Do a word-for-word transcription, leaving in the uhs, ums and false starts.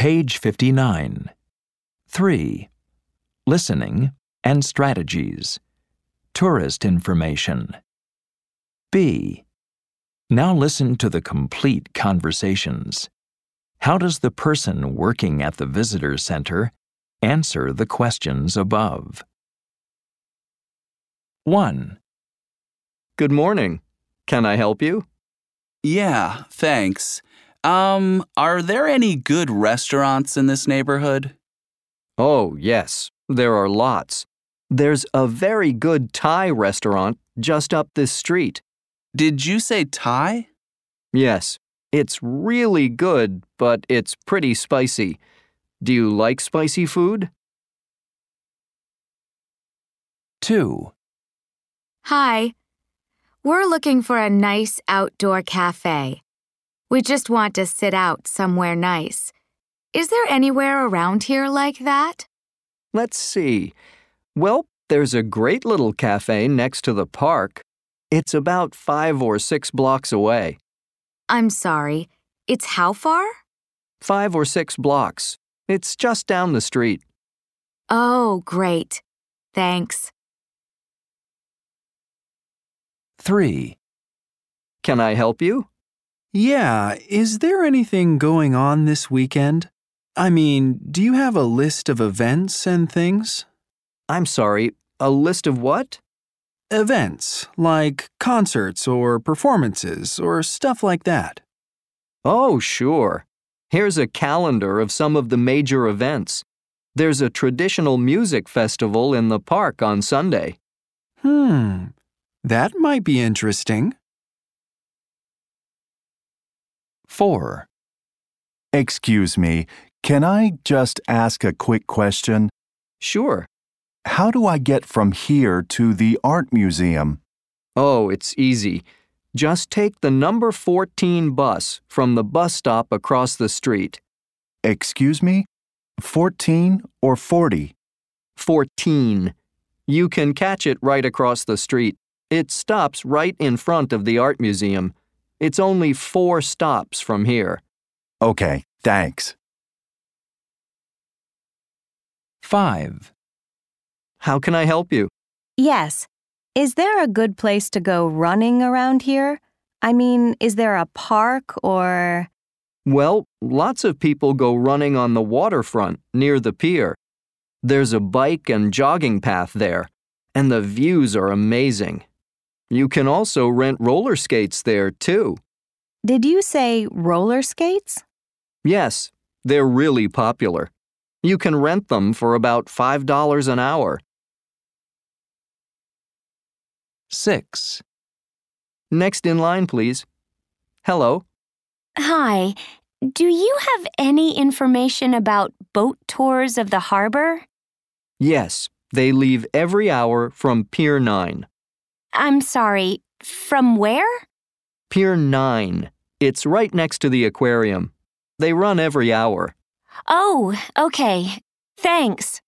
Page fifty-nine. three. Listening and strategies. Tourist information. B. Now listen to the complete conversations. How does the person working at the visitor center answer the questions above? one. Good morning. Can I help you? Yeah, thanks. Um, are there any good restaurants in this neighborhood? Oh, yes, there are lots. There's a very good Thai restaurant just up this street. Did you say Thai? Yes, it's really good, but it's pretty spicy. Do you like spicy food? two. Hi. We're looking for a nice outdoor cafe. We just want to sit out somewhere nice. Is there anywhere around here like that? Let's see. Well, there's a great little cafe next to the park. It's about five or six blocks away. I'm sorry. It's how far? Five or six blocks. It's just down the street. Oh, great. Thanks. three. Can I help you? Yeah, is there anything going on this weekend? I mean, do you have a list of events and things? I'm sorry, a list of what? Events, like concerts or performances or stuff like that. Oh, sure. Here's a calendar of some of the major events. There's a traditional music festival in the park on Sunday. Hmm, that might be interesting. four. Excuse me, can I just ask a quick question? Sure. How do I get from here to the art museum? Oh, it's easy. Just take the number fourteen bus from the bus stop across the street. Excuse me? fourteen or forty? fourteen. You can catch it right across the street. It stops right in front of the art museum. It's only four stops from here. Okay, thanks. five. How can I help you? Yes. Is there a good place to go running around here? I mean, is there a park or… Well, lots of people go running on the waterfront near the pier. There's a bike and jogging path there, and the views are amazing. You can also rent roller skates there, too. Did you say roller skates? Yes, they're really popular. You can rent them for about five dollars an hour. six. Next in line, please. Hello. Hi. Do you have any information about boat tours of the harbor? Yes, they leave every hour from Pier nine. I'm sorry, from where? Pier nine. It's right next to the aquarium. They run every hour. Oh, okay. Thanks.